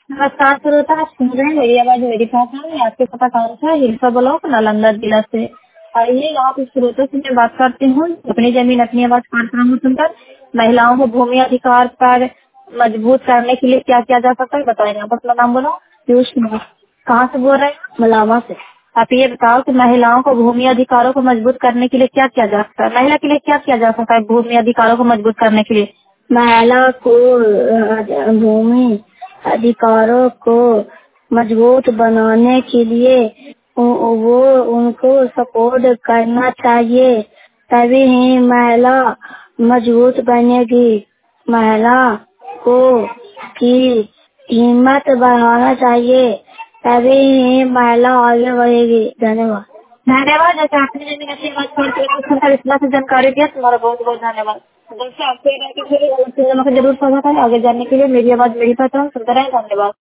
नमस्कार श्रोता, आप सुन रहे हैं मेरी आवाज मेरी पहचान में। आपके पता कौन सा हिलसा ब्लॉक नालंदा जिला से। आइए आप इस श्रोता से मैं बात करती हूँ। अपनी जमीन अपनी आवाज कार्यक्रम में सुनकर महिलाओं को भूमि अधिकार पर मजबूत करने के लिए क्या किया जा सकता है बताएंगे। आप अपना नाम बोलो। पीयूष कुमार। कहाँ से बोल रहे हैं? मलावा से। आप ये बताओ कि महिलाओं को भूमि अधिकारों को मजबूत करने के लिए क्या किया जा सकता है? महिला के लिए क्या किया जा सकता है भूमि अधिकारों को मजबूत करने के लिए? महिला को भूमि अधिकारों को मजबूत बनाने के लिए वो उनको सपोर्ट करना चाहिए, तभी ही महिला मजबूत बनेगी। महिला को की हिम्मत बढ़ाना चाहिए, तभी ही महिला आगे बढ़ेगी। धन्यवाद। धन्यवाद। जैसे आपने जमीन अपनी बात करके इतना से जानकारी दिया, तुम्हारा बहुत बहुत धन्यवाद। जैसे आपको ये जरूर समझ है आगे जानने के लिए मेरी आवाज मेरी पहचान सुनते रहे। धन्यवाद।